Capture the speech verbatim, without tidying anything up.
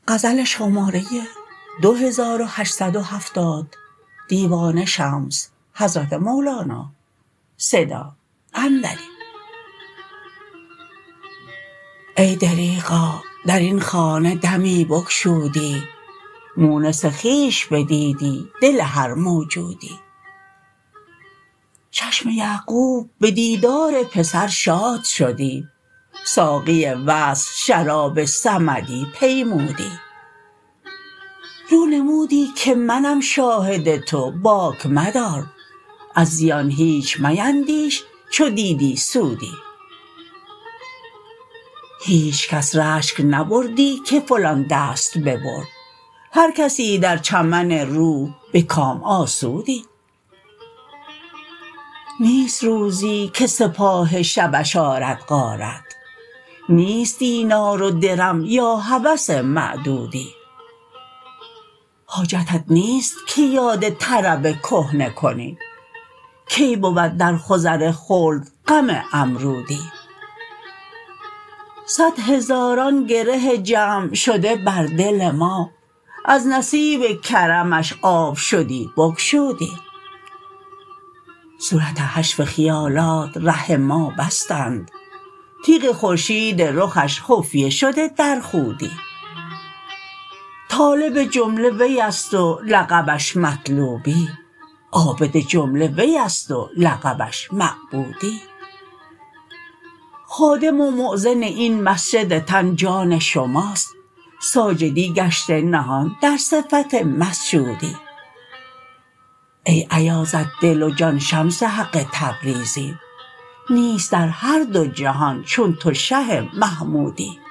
غزل شماره دو هزار و هشتصد و هفتاد دیوان شمس حضرت مولانا صدا اندری. ای دریغا در این خانه دمی بگشودی، مونس خویش بدیدی دل هر موجودی. چشم یعقوب به دیدار پسر شاد شدی، ساقی وصل شراب صمدی پیمودی. رو نمودی که منم شاهد تو باک مدار، از زیان هیچ میندیش چو دیدی سودی. هیچ کس رشک نبردی که فلان دست ببرد، هر کسی در چمن روح به کام آسودی. نیست روزی که سپاه شبش آرد غارت، نیست دینار و درم یا هوس معدودی. حاجتت نیست که یاد طرب کهنه کنی، کی بود در خضر خلد غم امرودی. صد هزاران گره جمع شده بر دل ما، از نصیب کرمش آب شدی بگشودی. صورت حشو خیالات ره ما بستند، تیغ خورشید رخش خفیه شده در خودی. طالب جمله وی است و لقبش مطلوبی، عابد جمله وی است و لقبش معبودی. خادم و مؤذن این مسجد تن جان شماست، ساجدی گشته نهان در صفت مسجودی. ای ایازت دل و جان شمس حق تبریزی، نیست در هر دو جهان چون تو شه محمودی.